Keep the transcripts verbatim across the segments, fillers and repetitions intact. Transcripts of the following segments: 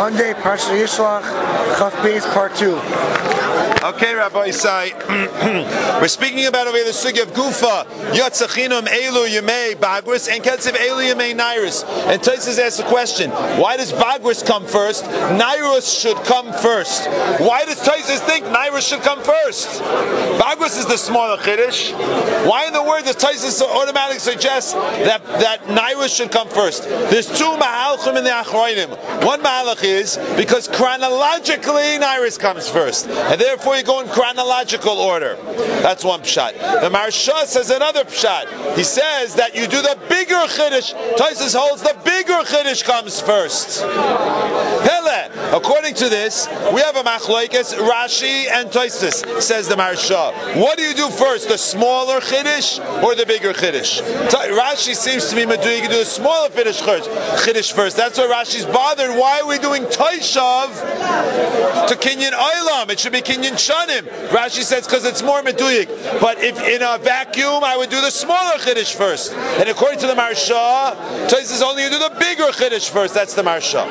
Monday, Parsha Yishlach, Chaf Beis, Part two. Okay, Rabbi Isai, we're speaking about over here the sugya of Gufa, Yatzachinum Elu Yemei Bagris, and Ketziv Elu Yemei Nairus. And Taisus asks a question: why does Bagris come first? Nairus should come first. Why does Taisus think Nairus should come first? Bagris is the smaller Chiddush. Why in the word does Taisus automatically suggest that that Nairus should come first? There's two Mahalchim in the Achroinim. One Mahalach is because chronologically Nairus comes first, and therefore you go in chronological order. That's one pshat. The Maharsha says another pshat. He says that you do the bigger Chiddush. Taisus holds the bigger Chiddush comes first. Hele. According to this, we have a machlokes, Rashi and Taisus, says the Maharsha. What do you do first, the smaller Chiddush or the bigger Chiddush? Rashi seems to be Medu, you can do the smaller Chiddush first. That's why Rashi's bothered. Why are we doing Taishav to Kinyan Olam? It should be Kinyan Shanim. Rashi says because it's more meduyik. But if in a vacuum, I would do the smaller Chiddush first. And according to the Maharsha, Taisus only you do the bigger Chiddush first. That's the Maharsha.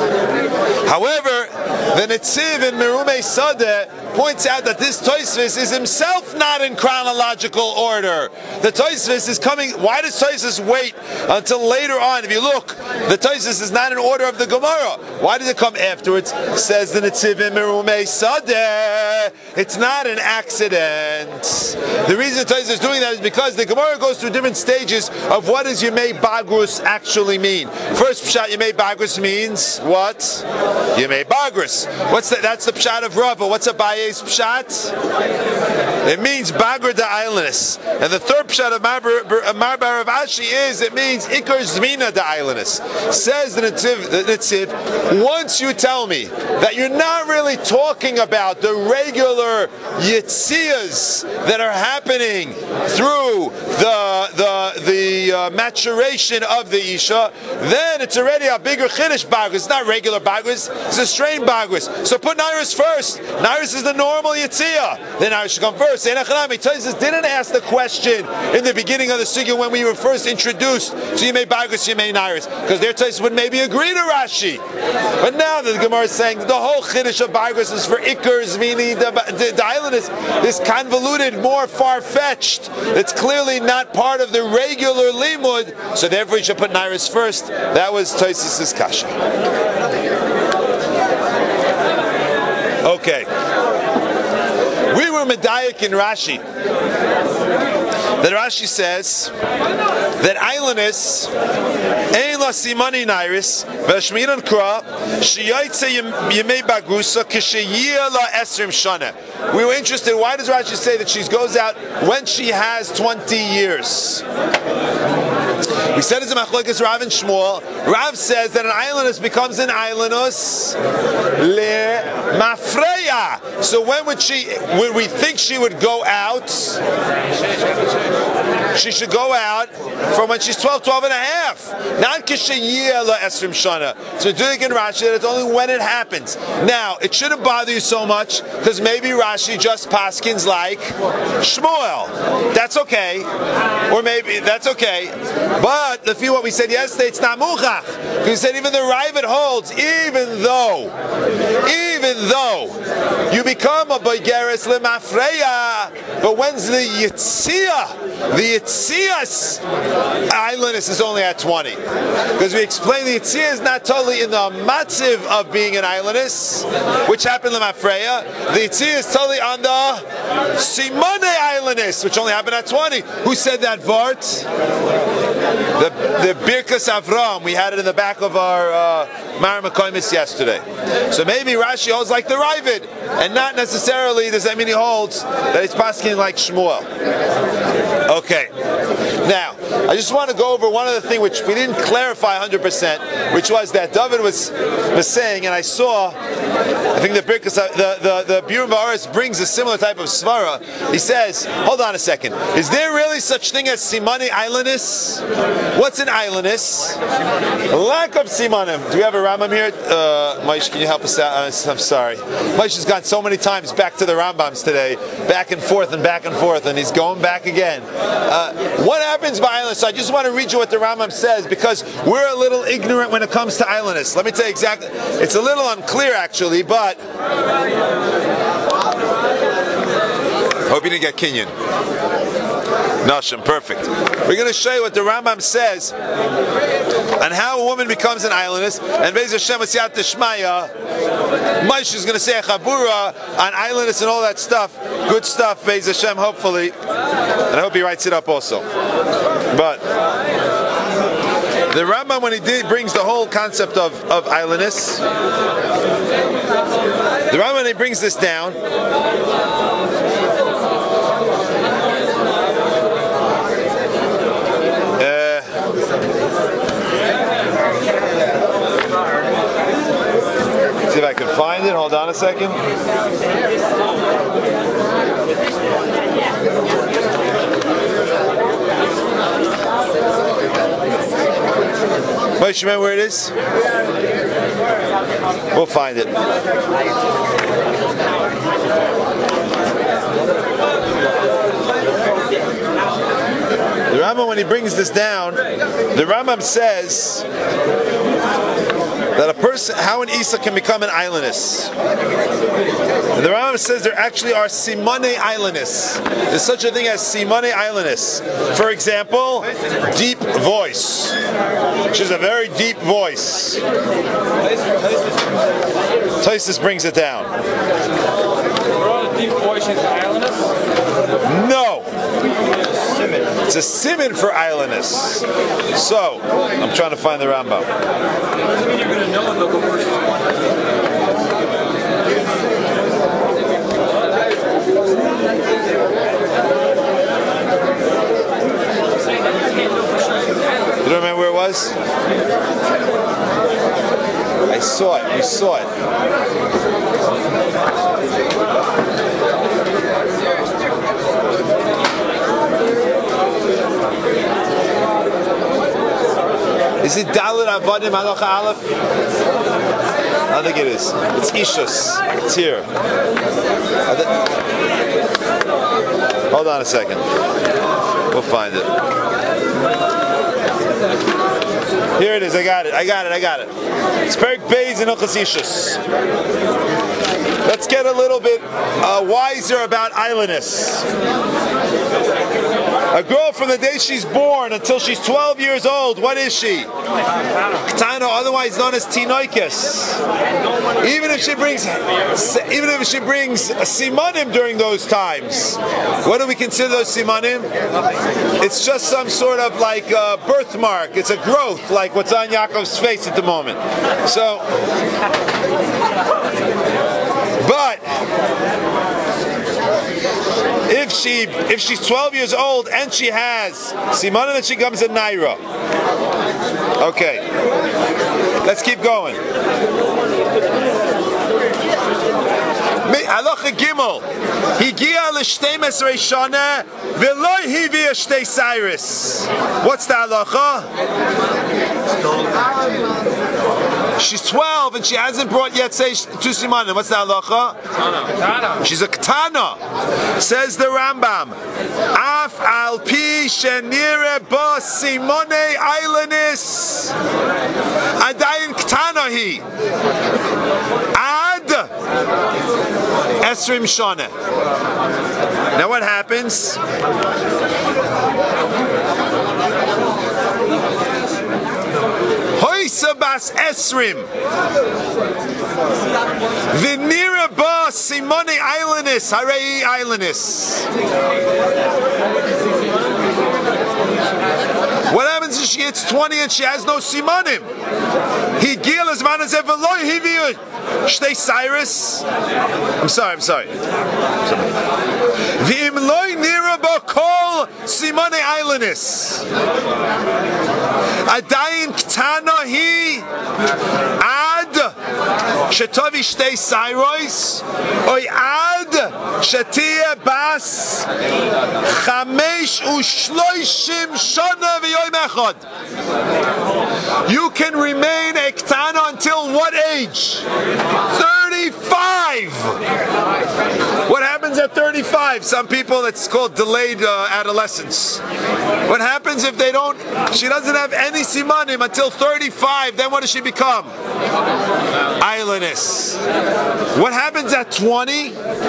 However, the Netziv in Merumei Sadeh points out that this Tosfos is himself not in chronological order. The Tosfos is coming. Why does Tosfos wait until later on? If you look, the Tosfos is not in order of the Gemara. Why does it come afterwards? Says the Netziv in Merumei Sadeh. It's not an accident. The reason Tosfos is doing that is because the Gemara goes through different stages of what does Yemei Bagrus actually mean. First pshat Yemei Bagrus means what? Yemei Bagrus. What's that? That's the pshat of Rava. What's a Baye's pshat? It means Bagra Da'ilanis. And the third pshat of Marbar of Ashi is it means Ikar Zmina Da'ilanis. Says the Netziv, the Netziv, once you tell me that you're not really talking about the regular Yitzias that are happening through the the the uh, maturation of the Isha, then it's already a bigger Chiddush Bagris. It's not regular Bagris, it's a strained Bagris. So put Nairus first. Nairus is the normal Yitzia. Then Nairus should come first. Taisus didn't ask the question in the beginning of the sugya when we were first introduced to Yemei Bagris, Yemei Nairus, because their Taisus would maybe agree to Rashi. But now the Gemara is saying the whole Chiddush of Bagris is for Iker, Zvini, the Da'ilanis, this convoluted, more far-fetched. It's clearly not part of the regular limud, so therefore you should put Nairus first. That was Taisus' kasha. Okay. We were medayik in Rashi. That Rashi says that Ailanis ein la simani nairis v'shmiran kra sheyitze yemei bagrusa k'sheyia la esrim shana. We were interested. Why does Rashi say that she goes out when she has twenty years? We said it's a machlokes Rav and Shmuel. Rav says that an islandus becomes an islandus le mafreya. So when would she? Would we think she would go out? She should go out from when she's twelve, twelve and a half. Not kishayia la esrim shana. So we're doing in Rashi that it's only when it happens. Now it shouldn't bother you so much because maybe Rashi just paskins like Shmuel. That's okay, or maybe that's okay. But the few what we said yesterday, it's not muchach. We said even the Ravid holds, even though, even though you become a boigeres lemafreya, but when's the yitzia? The yitzias islandus is only at twenty, because we explained the yitzia is not totally in the matziv of being an islandus, which happened lemafreya. The yitzia is totally on the simone islandus, which only happened at twenty. Who said that vart? The, the Birkas Avram, we had it in the back of our uh, Mar Makoimis yesterday. So maybe Rashi holds like the Ravid, and not necessarily does that mean he holds that he's passing like Shmuel. Okay. Now, I just want to go over one other thing which we didn't clarify one hundred percent, which was that David was, was saying, and I saw, I think the Birkas, the, the, the Biur Ba'aretz brings a similar type of svara. He says, hold on a second, is there really such thing as Simani Islandus? What's an islandess? Lack of simanim. Do we have a Rambam here? Uh, Maish, can you help us out? Uh, I'm sorry. Maish has gone so many times back to the Rambams today, back and forth and back and forth, and he's going back again. Uh, what happens by islandess? So I just want to read you what the Rambam says, because we're a little ignorant when it comes to islandess. Let me tell you exactly. It's a little unclear actually, but hope you didn't get Kenyan. Nashim, perfect. We're going to show you what the Rambam says on how a woman becomes an islandess. And Be'ez Hashem Asiyat Tishmaya, Maish is going to say a Chabura on islandess and all that stuff. Good stuff, Be'ez Hashem, hopefully. And I hope he writes it up also. But the Rambam, when he did, brings the whole concept of, of islandess, the Rambam, when he brings this down, see if I can find it. Hold on a second. Wait, you remember where it is? We'll find it. The Rambam, when he brings this down, the Rambam says that a person, how an Isa can become an islandess. And the Rambam says there actually are simane islandess. There's such a thing as simane islandess. For example, deep voice. She has a very deep voice. Taisus brings it down. Deep voice is islandess? No. It's a simon for islandess. So, I'm trying to find the Rambam. Doesn't mean you're going to know it, they'll go first. You don't remember where it was? I saw it. We saw it. Is it Dalit Avadim Halacha Aleph? I think it is. It's Ishus. It's here. Hold on a second. We'll find it. Here it is. I got it. I got it. I got it. It's Perik Beis in Hilchos Ishus. Let's get a little bit uh, wiser about islandess. A girl from the day she's born until she's twelve years old, what is she? Ketana, otherwise known as Tinoikis. Even if she brings, even if she brings a simanim during those times, what do we consider those simanim? It's just some sort of like a birthmark. It's a growth, like what's on Yaakov's face at the moment. So, but if she if she's twelve years old and she has simanim, then she comes a naira. Okay, let's keep going. Halacha Gimel. Higia l'shtei mesrei shana v'lo hivia shtei cyrus. What's the halacha? She's twelve and she hasn't brought yet say two simanim. What's the halacha? Katana. She's a katana. Says the Rambam. Af al pi shenire ba simone islandis. Adayin katana hi. Ad esrim shana. Now what happens? Hoysabas esrim. Vinira ba simone islandis. Harei islandis. What happens if she gets twenty and she has no simanim? He gil as man as ever loy hivi shtei cyrus. I'm sorry, I'm sorry. V'im loy nira ba kol simone islandis. Adayin ktana hi ad shetovi shtei cyrus oy ad Shetia bas chamesh ushloishim shana v'yoyim echad. You can remain a ktana until what age? thirty-five. What happens at thirty-five? Some people, it's called delayed uh, adolescence. What happens if they don't, she doesn't have any simanim until thirty-five, then what does she become? Islandess. What happens at twenty?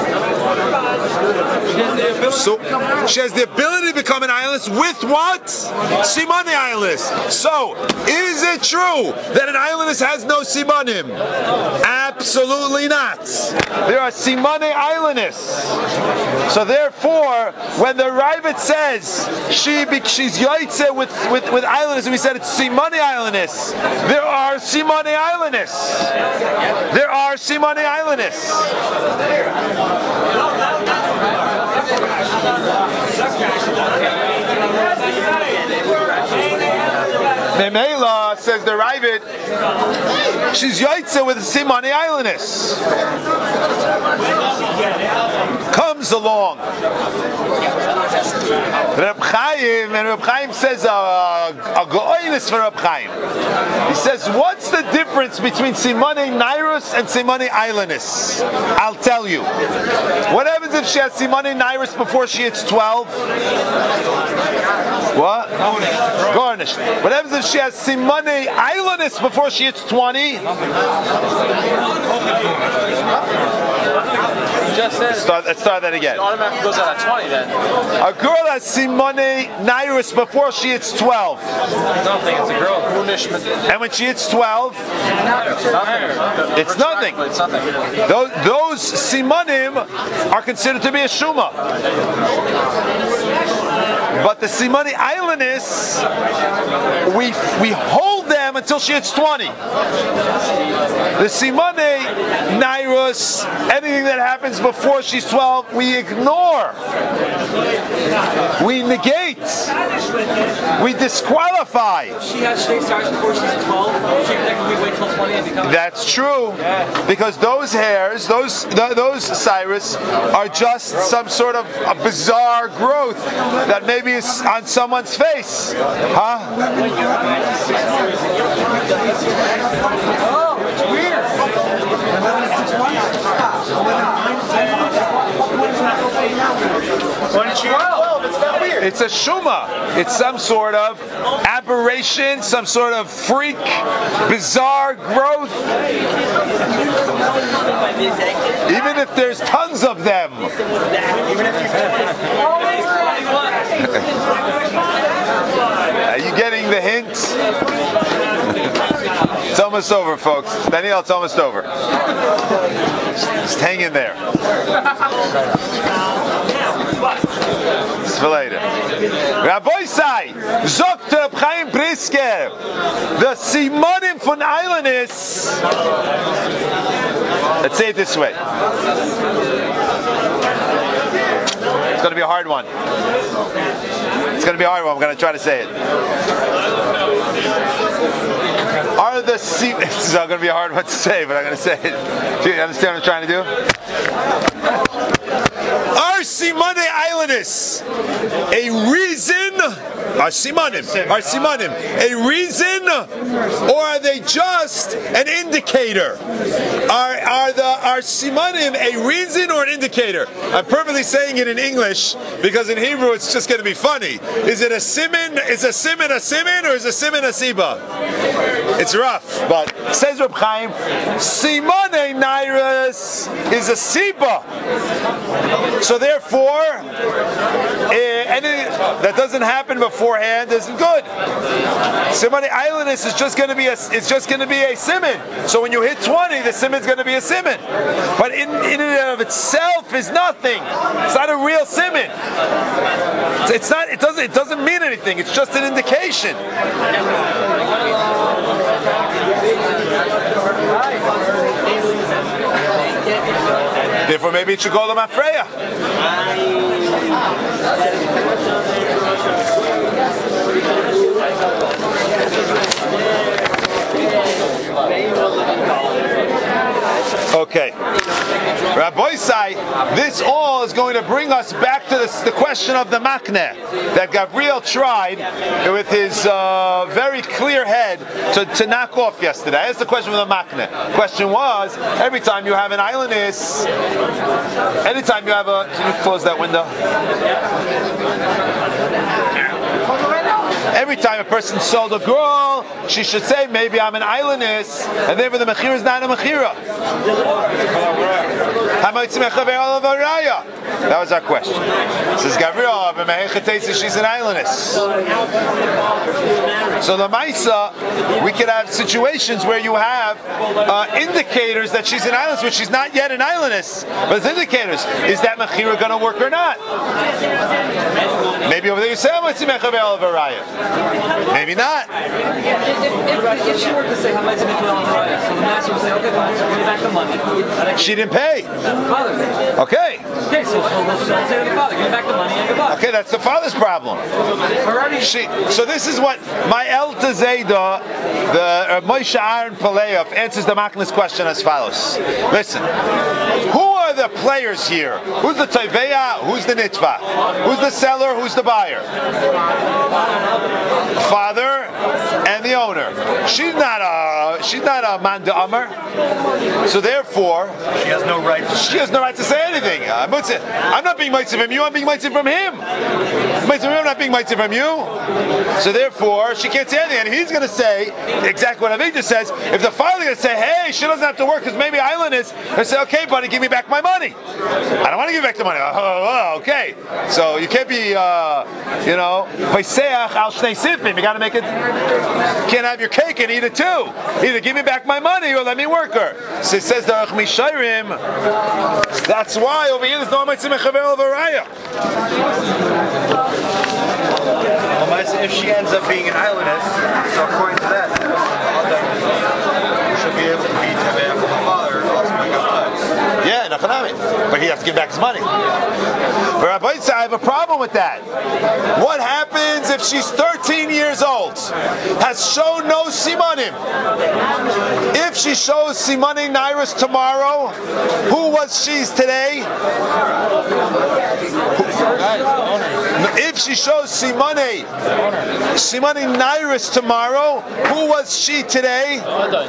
So she has the ability to become an islandess with what? Simani islandess. So, is it true that an islandess has no simanim? Absolutely not. There are simani islandess. So therefore, when the Ravid says she be, she's yaitze with with with islandess, and we said it's simani islandess, there are simani islandess. There are simani islandess. Memela, says the Ravid, she's yaitze with simani islandess. Comes along. Reb Chaim, and Reb Chaim says a, a go'oinus for Reb Chaim. He says, what's the difference between simani nairus and simani islandess? I'll tell you. What happens if she has simani nairus before she hits twelve? What? Garnished. What happens if she has simani islandess before she hits twenty? Just said. Let's start, let's start that again. It automatically goes out at twenty then. A girl has simani nairus before she hits twelve. Nothing, it's a girl. And when she hits twelve, It's nothing. It's nothing. Those, those simanim are considered to be a shuma. But the simani islandess, we we hold them until she hits twenty. The simani nairus, anything that happens before she's twelve, we ignore. We negate. We disqualify. She has she starts before she's twelve. She can wait till twenty and become. That's true, because those hairs, those th- those Cyrus, are just some sort of a bizarre growth that maybe is on someone's face, huh? Oh, it's weird. When she twelve, it's not weird. It's a shuma. It's some sort of aberration, some sort of freak, bizarre growth. Even if there's tons of them. Are you getting the hint? It's almost over, folks. Daniel, it's almost over. Just hang in there. Svelater. Rabbi Sai, Zokt Reb Chaim Brisker, the Simonim von Islandess. Let's say it this way. It's going to be a hard one. It's going to be a hard one. I'm going to try to say it. Are the C- This is going to be a hard one to say, but I'm going to say it. Do you understand what I'm trying to do? Are Simone Islandess a reason? Are Simonim? Are Simonim a reason, or are they just an indicator? Are are the are Simonim a reason or an indicator? I'm perfectly saying it in English because in Hebrew it's just going to be funny. Is it a simin? Is a simin a simin or is a simin a siba? It's rough, but says Reb Chaim, Simone Nairus is a siba. So therefore, eh, any that doesn't happen beforehand isn't good. Simone Islandess is just going to be a it's just going to be a simin. So when you hit twenty, the simin is going to be a simin. But in, in and of itself is nothing. It's not a real simin. It's, it's not. It doesn't. It doesn't mean anything. It's just an indication. Therefore, maybe it should call them Afreya. Okay. Rabbi Isai, this all is going to bring us back to this, the question of the makneh that Gabriel tried with his uh, very clear head to, to knock off yesterday. That's the question of the makneh. Question was, every time you have an islandess, anytime you have a, can you close that window? Every time a person sold a girl, she should say, maybe I'm an islandess, and therefore the mechira is not a mechira. That was our question. Says Gabriel, she's an islandess. So the Maisa, we could have situations where you have uh, indicators that she's an islandess, but she's not yet an islandess. But it's indicators. Is that mechira going to work or not? Maybe over there you say, maybe not. If, if she were to say, how much so the master would say, okay, fine, so give me back the money. She didn't pay. Father. Okay. Okay, so she'll say to the father, give me back the money and goodbye. Okay, that's the father's problem. She, so this is what my Elta Zayda, the uh, Moshe Aaron Paleov, answers the Maknas question as follows. Listen, who are the players here? Who's the Taiveya? Who's the Nitva? Who's the seller? Who's the buyer? Father and the owner. She's not a she's not a man de Amar. So therefore, she has no right. To she has no right to say anything. I'm not being mitzvah from you. I'm being mitzvah from him. Mitzvah from him, I'm not being mitzvah from you. So therefore, she can't say anything. And he's going to say exactly what Avigdor says. If the father's going to say, "Hey, she doesn't have to work because maybe island is," they say, "Okay, buddy, give me back my money. I don't want to give you back the money." Oh, oh, okay. So you can't be, uh, you know, vayseach al shnei sifim. You got to make it. You can't have your cake and eat it too. Either give me back my money or let me work her. So it says the Ach Mishayrim. That's why over here there's no mitzvah mechaver of a raya. If she ends up being an islandess, so according to that, she should be able to be Teveh from the father. Yeah, Nachanami. But he has to give back his money. But Rabbi Yitzhak, I have a problem with that. What happens if she's thirteen years old, has shown no simanim? If she shows simanim nairis tomorrow, who was she's today? If she shows simane, simane nairis tomorrow, who was she today?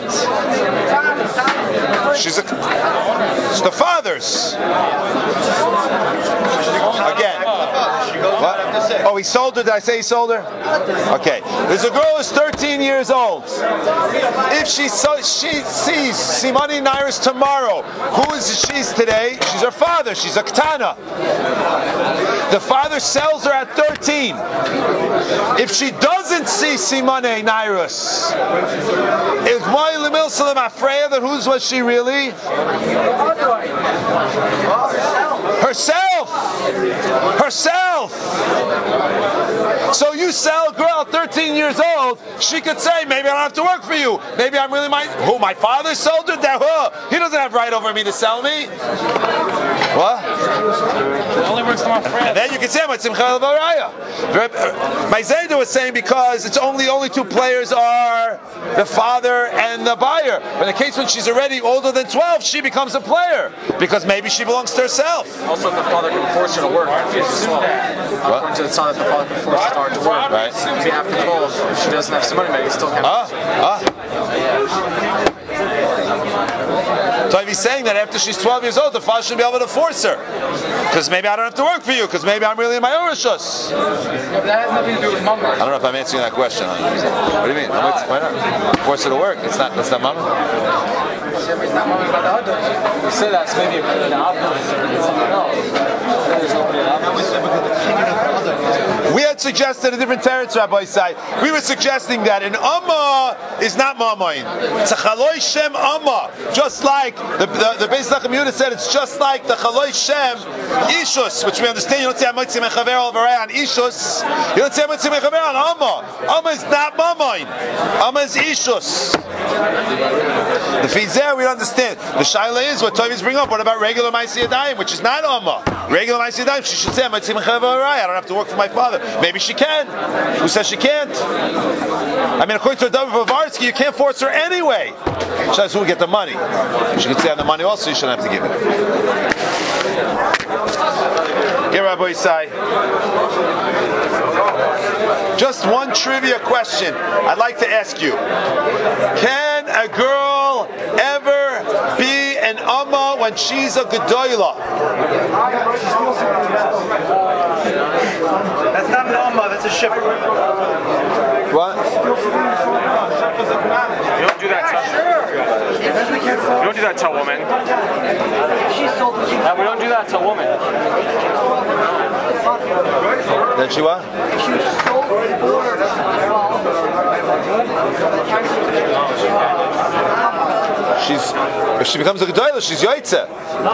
She's a, it's the father's. Again. What? Oh, he sold her? Did I say he sold her? Okay. There's a girl who's thirteen years old. If she so, she sees Simani Nairis tomorrow, who is she's today? She's her father. She's a Ketana. The father sells her at thirteen. If she doesn't see Simani Nairis, is Moy Lemil Salam Afreya, then whose was she really? Herself! Herself! So you sell a girl thirteen years old, she could say, maybe I don't have to work for you. Maybe I'm really my... Who, my father sold her? That, huh? He doesn't have right over me to sell me. What? It only works to my friend. And then you can say, my Simcha Baraya. My Zayda was saying because it's only only two players are the father and the buyer. But in the case when she's already older than twelve, she becomes a player. Because maybe she belongs to herself. Also, if the father can force her to work, according to the son, that the father can force her to work. Right. So if after twelve, if she doesn't have some money, maybe you still can't. Ah, ah. So if he's saying that after she's twelve years old, the father should be able to force her. Because maybe I don't have to work for you, because maybe I'm really in my own rishus. Yeah, that has nothing to do with mama. I don't know if I'm answering that question. What do you mean? Why not? Force her to work. It's not, that's not mama? It's not mama by the other. You say that's maybe a the opposite. Something else. We had suggested a different territory, Rabbi Isai. We were suggesting that an Amma is not Mamain. It's a Chaloi Shem Amma. Just like the, the, the Beis Lachem Yehuda said, it's just like the Chaloi Shem Ishus, which we understand. You don't say Amoitzi Mechaver al Varei on Ishus. You don't say Amoitzi Mechaver on Amma. Amma is not Mamain. Amma is Ishus. The Fizeh we understand. The Shaila is what Tovis bring up. What about regular Maisi Yadayim, which is not Amma? Regular She should say, I don't have to work for my father. Maybe she can. Who says she can't? I mean, according to David Vavarsky, you can't force her anyway. She says, who will get the money? She can stay on the money also, you shouldn't have to give it. Here, Rabbi Isai. Just one trivia question I'd like to ask you. Can a girl ever be an Amma when she's a Gedolah? That's not an Amma, that's a shipper. What? You don't do that to You don't do that to a woman. No, we don't do that to a woman. Then she what? She's if she becomes a Gedolah, she's Yoitze.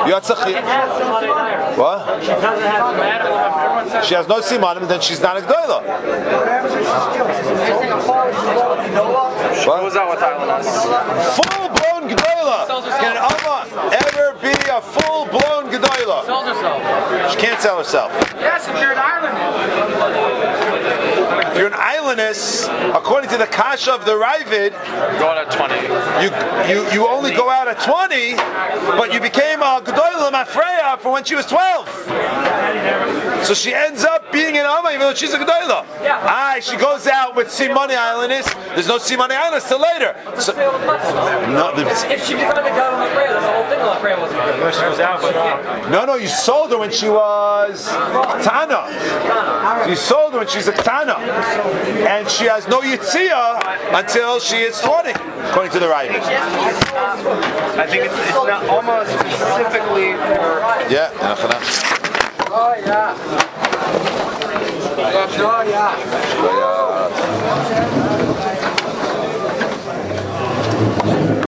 What? She has no simanim, then she's not a Gedolah. She goes out with islanders. Full-blown Gedolah. Can an Amma ever be a full-blown Gedolah? Sells herself. She can't sell herself. Yes, if you're an islandess. If you're an islandess, according to the Kasha of the Ravid, Go out at twenty. you you you only go out at twenty, but you became a Gedolah Mafreya for when she was twelve. So she ends up being an Amma even though she's a Gedolah. Yeah. Aye, she goes out with Simoni Islandess. There's no Simoni Islandess till later. So, no, the, If she becomes a god of Lafreya, then the whole thing of Lafreya wasn't good. She was out, but no, no, you sold her when she was Tana. You sold her when she's a Tana. And she has no Yitzia until she is twenty, according to the writing. I think it's, it's not almost specifically for... Yeah. Oh, yeah. Oh, yeah.